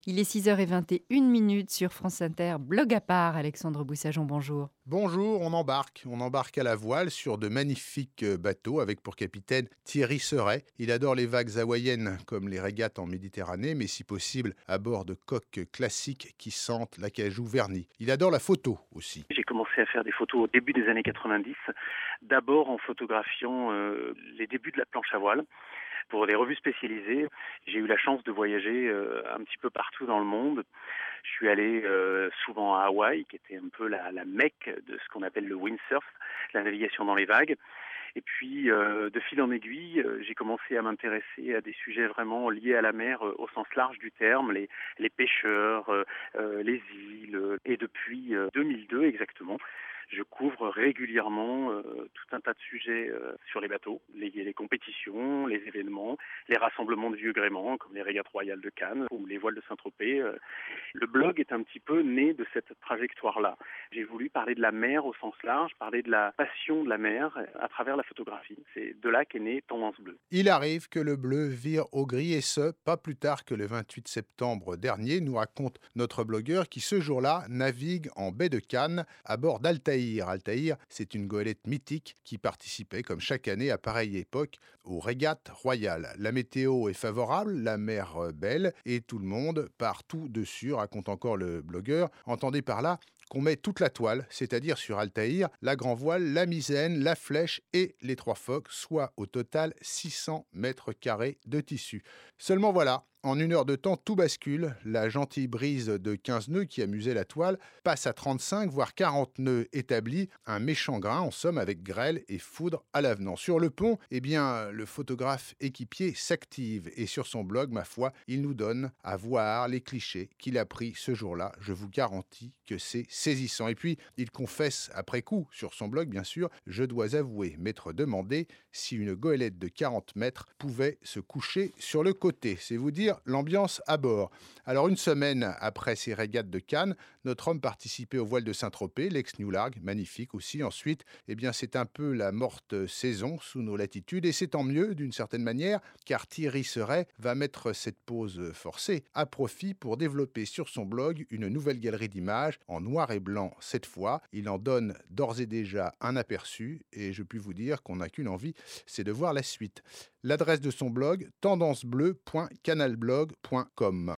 Il est 6h21 sur France Inter, blog à part, Alexandre Boussageon, bonjour. Bonjour, on embarque. On embarque à la voile sur de magnifiques bateaux avec pour capitaine Thierry Seret. Il adore les vagues hawaïennes comme les régates en Méditerranée, mais si possible à bord de coques classiques qui sentent l'acajou verni. Il adore la photo aussi. J'ai commencé à faire des photos au début des années 90, d'abord en photographiant les débuts de la planche à voile. Pour des revues spécialisées, j'ai eu la chance de voyager un petit peu partout dans le monde. Je suis allé souvent à Hawaï, qui était un peu la mecque de ce qu'on appelle le windsurf, la navigation dans les vagues. Et puis, de fil en aiguille, j'ai commencé à m'intéresser à des sujets vraiment liés à la mer au sens large du terme, les pêcheurs, les îles. Et depuis 2002 exactement, je couvre régulièrement tout un tas de sujets sur les bateaux, les compétitions, les événements, les rassemblements de vieux gréements, comme les régates royales de Cannes ou les voiles de Saint-Tropez. Le blog est un petit peu né de cette trajectoire-là. J'ai voulu parler de la mer au sens large, parler de la passion de la mer à travers la photographie. C'est de là qu'est née Tendance Bleue. Il arrive que le bleu vire au gris et ce, pas plus tard que le 28 septembre dernier, nous raconte notre blogueur qui ce jour-là navigue en baie de Cannes à bord d'Altaïr. Altaïr, c'est une goélette mythique qui participait comme chaque année à pareille époque aux régates royales. La météo est favorable, la mer belle et tout le monde part tout dessus, raconte encore le blogueur. Entendez par là qu'on met toute la toile, c'est-à-dire sur Altaïr, la grand voile, la misaine, la flèche et les trois focs, soit au total 600 mètres carrés de tissu. Seulement voilà, en une heure de temps, tout bascule. La gentille brise de 15 nœuds qui amusait la toile passe à 35, voire 40 nœuds établis. Un méchant grain, en somme, avec grêle et foudre à l'avenant. Sur le pont, eh bien, le photographe équipier s'active. Et sur son blog, ma foi, il nous donne à voir les clichés qu'il a pris ce jour-là. Je vous garantis que c'est saisissant. Et puis, il confesse après coup, sur son blog, bien sûr, je dois avouer m'être demandé si une goélette de 40 mètres pouvait se coucher sur le côté. C'est vous dire l'ambiance à bord. Alors une semaine après ces régates de Cannes, notre homme participait au voile de Saint-Tropez, l'ex-New Largue, magnifique aussi. Ensuite, eh bien c'est un peu la morte saison sous nos latitudes et c'est tant mieux d'une certaine manière car Thierry Seret va mettre cette pause forcée à profit pour développer sur son blog une nouvelle galerie d'images en noir et blanc cette fois. Il en donne d'ores et déjà un aperçu et je puis vous dire qu'on n'a qu'une envie, c'est de voir la suite. L'adresse de son blog, tendancebleu.canalblog.com.